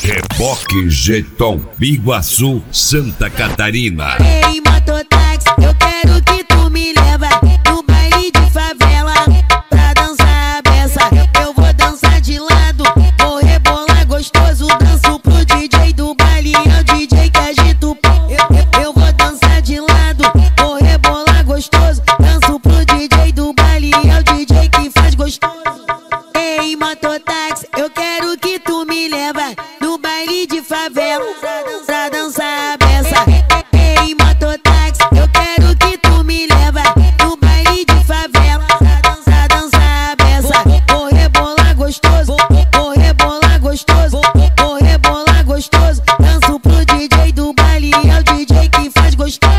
Reboque Jeton, Biguaçu, Santa Catarina. Ei, mototáxi, eu quero que tu me leva no baile de favela pra dançar a beça. Eu vou dançar de lado, vou rebolar gostoso. Danço pro DJ do baile, é o DJ que agita o pau. Eu vou dançar de lado, vou rebolar gostoso. Danço pro DJ do baile, é o DJ que faz gostoso. Ei, mototáxi, eu quero que tu me leva no baile de favela pra dançar a beça. Ei, mototáxi, eu quero que tu me leva no baile de favela pra dançar a beça. Vou rebolar gostoso, vou rebolar gostoso, vou rebolar gostoso. Danço pro DJ do baile, é o DJ que faz gostoso.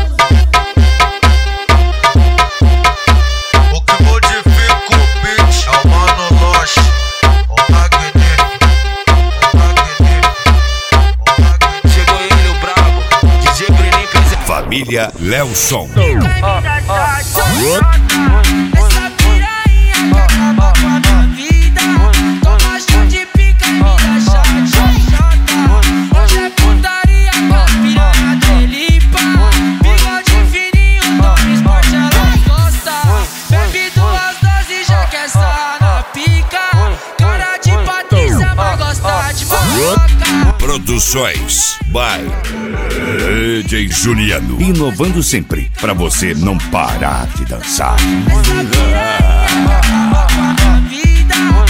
O que modifica o beat é o Mano Loche, o magnífico, o magnífico. Chegou ele, o brabo, DJ Brenin presente. Família Lelson. Essa piranha que acaba com a minha vida. Toma chão de pica e me deixa chata. Hoje é putaria com a piranha delipa. Bigode fininho, toma esporte, ela gosta. Bebe 2 doses, já quer sarrar na pica. Cara de Patrícia, mas gosta de fofoca. Produções by DJ Juliano. Inovando sempre, pra você não parar de dançar. Essa piranha que acaba com a minha vida.